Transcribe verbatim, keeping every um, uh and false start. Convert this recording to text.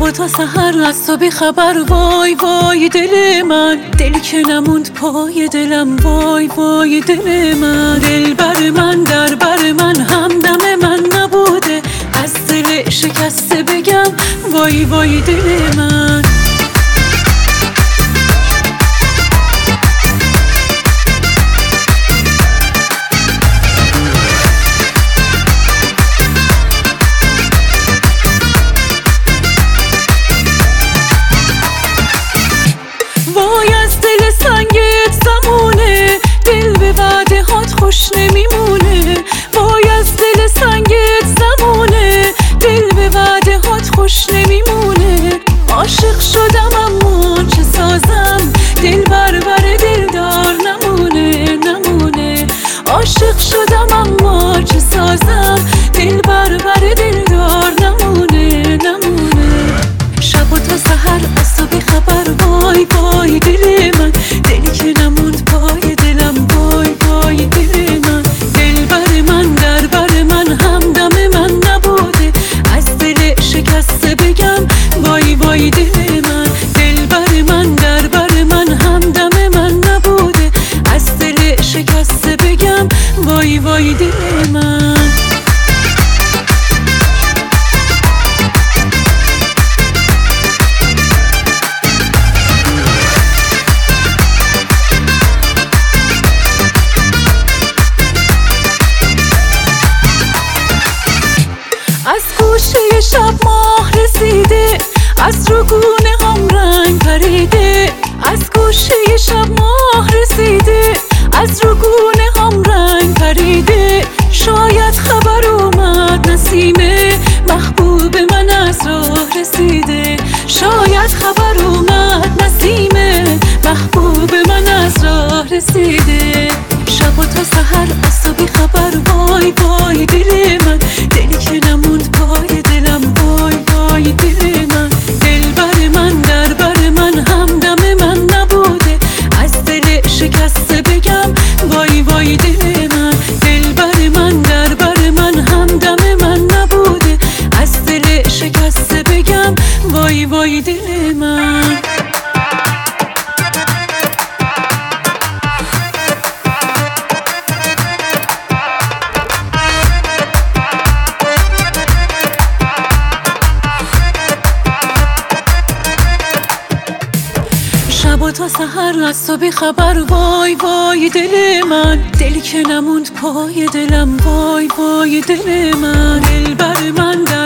و تا سحر از تو بی خبر. وای وای دل من، دل که نموند پای دلم. وای وای دل من، دل بر من در بر من، همدم من نبوده. از دل شکسته بگم وای وای دل من. وای از دل سنگت زمونه، دل به وعده هات خوش نمیمونه. وای از دل سنگت زمونه، دل به وعده هات خوش نمیمونه. عاشق شدم اما چه سازم، دل بر بر دلدار نمونه نمونه. عاشق شدم اما چه سازم، دل بر بر دلدار نمونه نمونه. شب و تا سحر از تو بی خبر. وای وای دل من، دلی که نموند پای دلم. وای وای دل من، دل بر من در بر من، همدم من نبوده. از دل شکسته بگم وای وای دل من. دل بر من در بر من، همدم من نبوده. از دل شکسته بگم وای وای دل من. از گوشه شب ماه رسیده، از روگونه هم رنگ پریده. از گوشه شب ماه رسیده، از روگونه هم رنگ پریده. شاید خبر اومد نسیمه، محبوب من از راه رسیده. شاید خبر اومد نسیمه، محبوب من از راه رسیده. شب و تا سحر از تو بی خبر. وای وای دل من، دلی که نموند پای دلم. وای وای دل من، دل بر من در بر من، همدم من نبوده. از دل شکسته بگم وای وای دل من. دل بر من در بر من، همدم من نبوده. از دل شکسته بگم وای وای دل من. شب و تا سحر از تو بی خبر. وای وای دل من، دلی که نموند پای دلم. وای وای دل من، دل بر من در